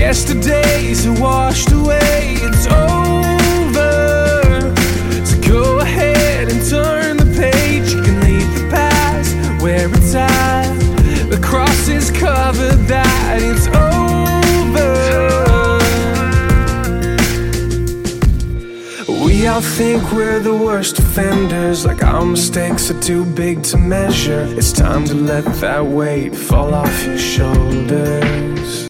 Yesterdays are washed away, it's over. So go ahead and turn the page. You can leave the past where it's at. The cross is covered, that it's over. We all think we're the worst offenders, like our mistakes are too big to measure. It's time to let that weight fall off your shoulders.